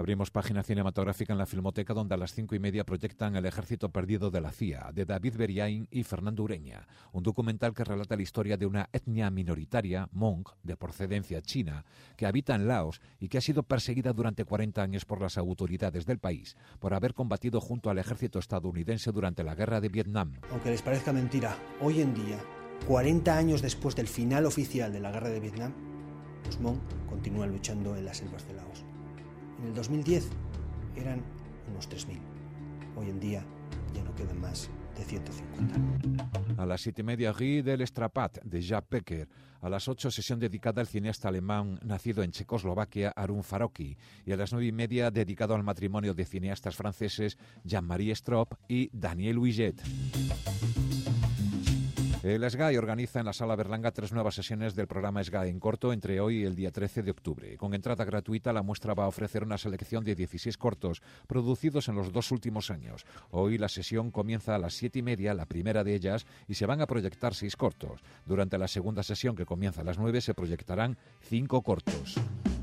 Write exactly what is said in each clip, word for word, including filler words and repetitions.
Abrimos página cinematográfica en la Filmoteca, donde a las cinco y media proyectan El ejército perdido de la C I A, de David Beriain y Fernando Ureña, un documental que relata la historia de una etnia minoritaria, Hmong, de procedencia china, que habita en Laos y que ha sido perseguida durante cuarenta años por las autoridades del país por haber combatido junto al ejército estadounidense durante la guerra de Vietnam. Aunque les parezca mentira, hoy en día, cuarenta años después del final oficial de la guerra de Vietnam, los Hmong continúan luchando en las selvas de Laos. En el dos mil diez eran unos tres mil. Hoy en día ya no quedan más de ciento cincuenta. A las siete y media, Guy del Estrapat, de Jaap Becker. A las ocho, sesión dedicada al cineasta alemán nacido en Checoslovaquia, Arun Farocki. Y a las nueve y media, dedicado al matrimonio de cineastas franceses Jean-Marie Stroop y Daniel Huillet. El SGAE organiza en la Sala Berlanga tres nuevas sesiones del programa SGAE en corto entre hoy y el día trece de octubre. Con entrada gratuita, la muestra va a ofrecer una selección de dieciséis cortos producidos en los dos últimos años. Hoy la sesión comienza a las siete y media, la primera de ellas, y se van a proyectar seis cortos. Durante la segunda sesión, que comienza a las nueve, se proyectarán cinco cortos.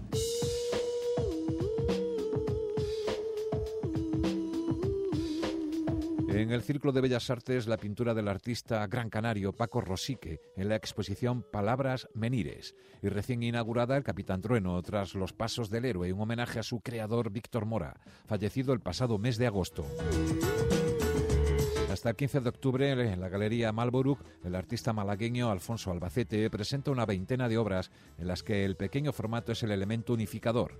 En el Círculo de Bellas Artes, la pintura del artista gran canario Paco Rosique en la exposición Palabras Menires. Y recién inaugurada El Capitán Trueno, tras los pasos del héroe, un homenaje a su creador Víctor Mora, fallecido el pasado mes de agosto. Hasta el quince de octubre, en la Galería Malborough, el artista malagueño Alfonso Albacete presenta una veintena de obras en las que el pequeño formato es el elemento unificador.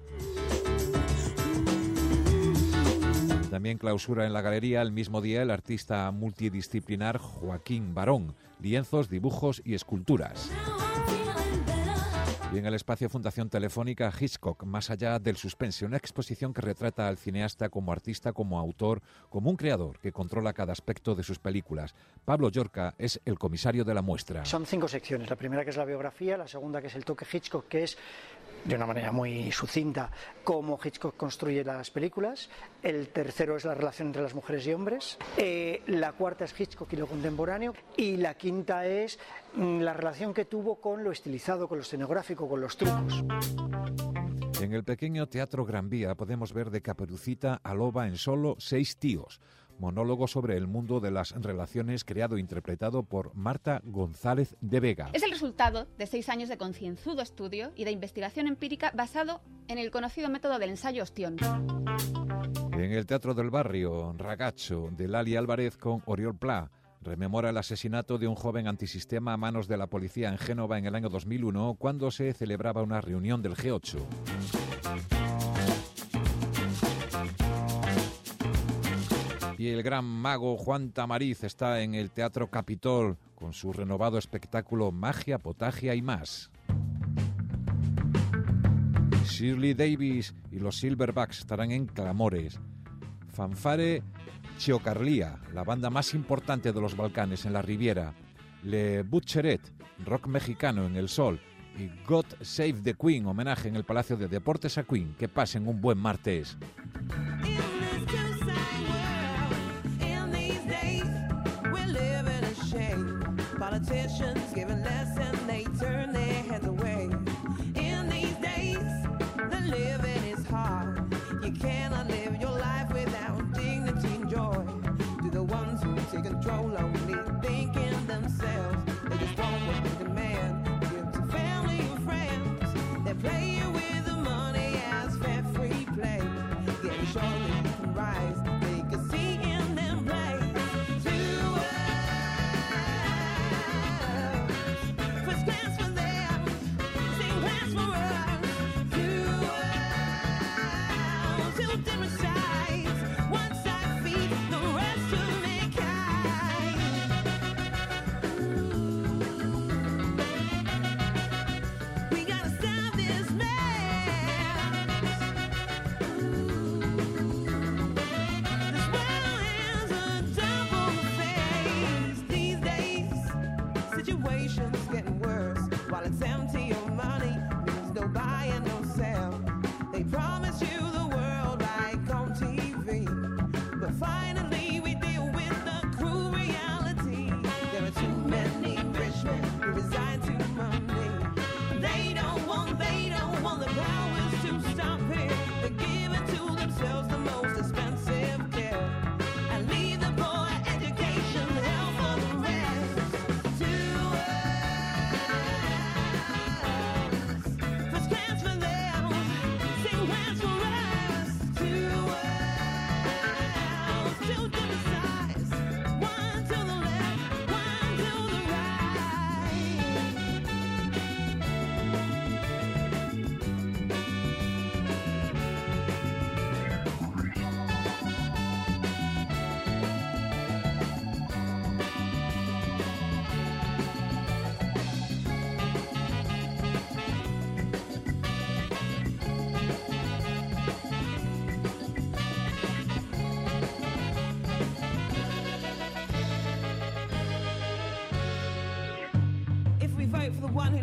También clausura en la galería el mismo día el artista multidisciplinar Joaquín Barón, lienzos, dibujos y esculturas. Y en el espacio Fundación Telefónica, Hitchcock, más allá del suspense, una exposición que retrata al cineasta como artista, como autor, como un creador que controla cada aspecto de sus películas. Pablo Llorca es el comisario de la muestra. Son cinco secciones. La primera, que es la biografía, la segunda, que es el toque Hitchcock, que es de una manera muy sucinta cómo Hitchcock construye las películas. El tercero es la relación entre las mujeres y hombres. Eh, la cuarta es Hitchcock y lo contemporáneo. Y la quinta es mm, la relación que tuvo con lo estilizado, con lo escenográfico, con los trucos. En el pequeño Teatro Gran Vía podemos ver de Caperucita a Loba en solo seis tíos. Monólogo sobre el mundo de las relaciones, creado e interpretado por Marta González de Vega. Es el resultado de seis años de concienzudo estudio y de investigación empírica basado en el conocido método del ensayo ostión. En el Teatro del Barrio, Ragazzo, de Lali Álvarez con Oriol Pla, rememora el asesinato de un joven antisistema a manos de la policía en Génova en el año dos mil uno, cuando se celebraba una reunión del G ocho. Y el gran mago Juan Tamariz está en el Teatro Capitol con su renovado espectáculo Magia, Potagia y más. Shirley Davis y los Silverbacks estarán en Clamores. Fanfare Chiocarlia, la banda más importante de los Balcanes en la Riviera. Le Butcheret, rock mexicano en el Sol. Y God Save the Queen, homenaje en el Palacio de Deportes a Queen. Que pasen un buen martes. Politicians giving less and they turn their heads away. In these days, the living is hard. You cannot live your life without dignity and joy. To the ones who take control only thinking themselves, they just want what they demand. Give to family and friends. They're playing with the money as fair free play. Getting sure that you can rise. Take a seat in them play. We gotta stop this man.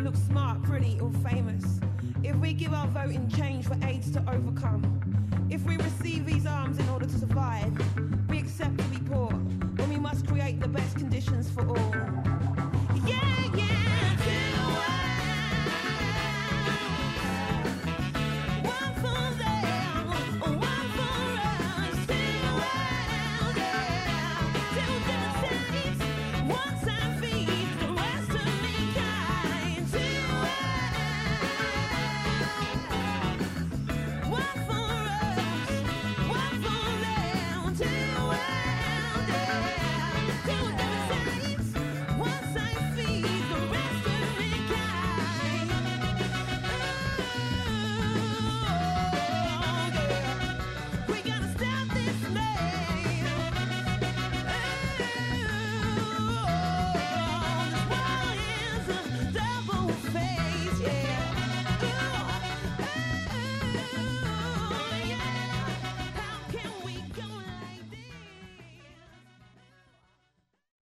look smart, pretty or famous. If we give our vote in change for AIDS to overcome. If we receive these arms in order to survive. We accept to be poor when we must create the best conditions for all.